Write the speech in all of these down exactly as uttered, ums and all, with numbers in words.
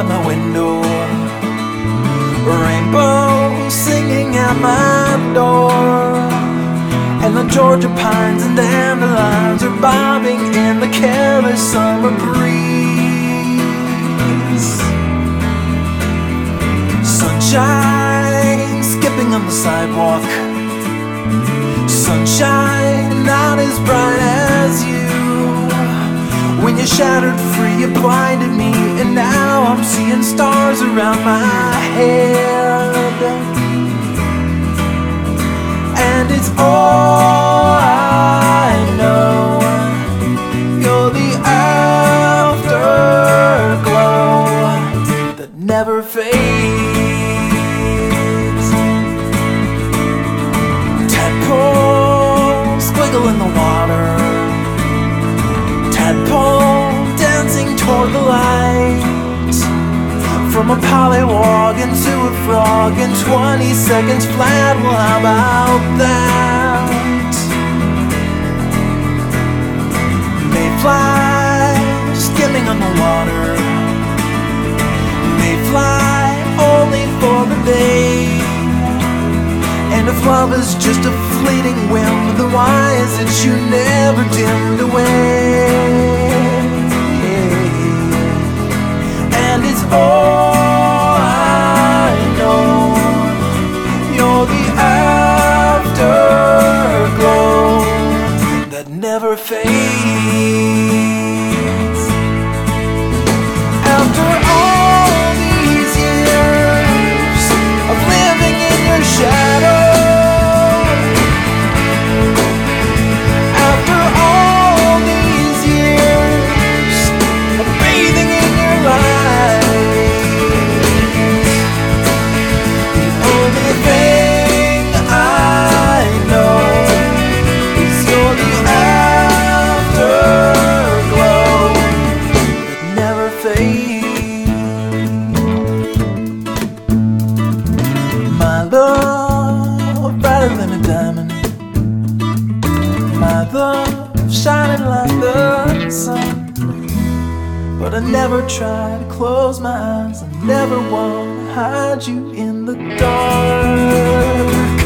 outside my window, rainbows singing at my door, and the Georgia pines and dandelions are bobbing in the careless summer breeze. Sunshine skipping on the sidewalk, sunshine not as bright as you. When you shattered free, you blinded me, and now I'm seeing stars around my head. And it's all I know, you're the afterglow that never fades. Tadpoles squiggle in the water, tadpole dancing toward the light. From a pollywog into a frog in twenty seconds flat, well how about that? Mayfly skimming on the water, mayfly only for the day. And if love is just a fleeting whim, then why is it you never dimmed away? And it's all I know, you're the afterglow that never fades. After all these years of living in your shadow, my love brighter than a diamond, my love shining like the sun. But I never try to close my eyes, I never want to hide you in the dark.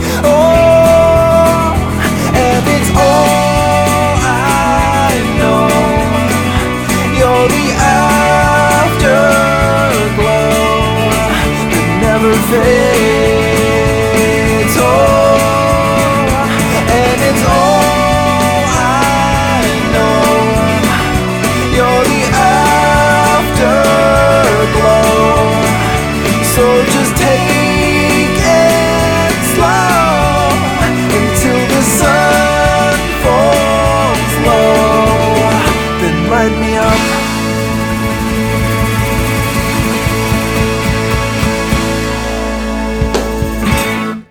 Oh, and it's all I know, you're the afterglow that never fades.